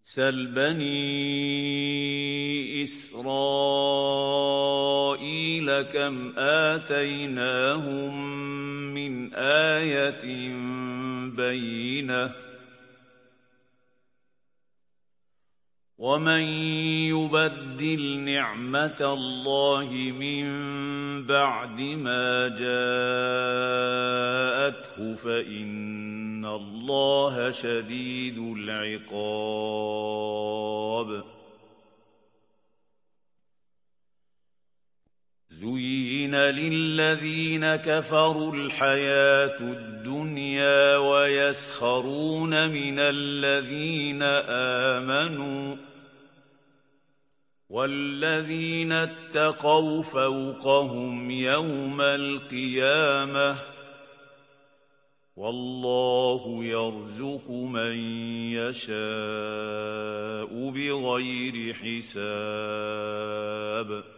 سَلْ بَنِي إِسْرَائِيلَ كَمْ آتَيْنَاهُم مِّنْ آيَةٍ بَيِّنَةٍ ۗ وَمَن يُبَدِّلْ نِعْمَةَ اللَّهِ مِن بَعْدِ مَا جَاءَتْهُ فَإِنَّ اللَّهَ شَدِيدُ الْعِقَابِ. زُيِّنَ لِلَّذِينَ كَفَرُوا الْحَيَاةُ الدُّنْيَا وَيَسْخَرُونَ مِنَ الَّذِينَ آمَنُوا ۗ وَالَّذِينَ اتَّقَوْا فَوْقَهُمْ يَوْمَ الْقِيَامَةِ ۗ وَاللَّهُ يَرْزُقُ مَن يَشَاءُ بِغَيْرِ حِسَابٍ.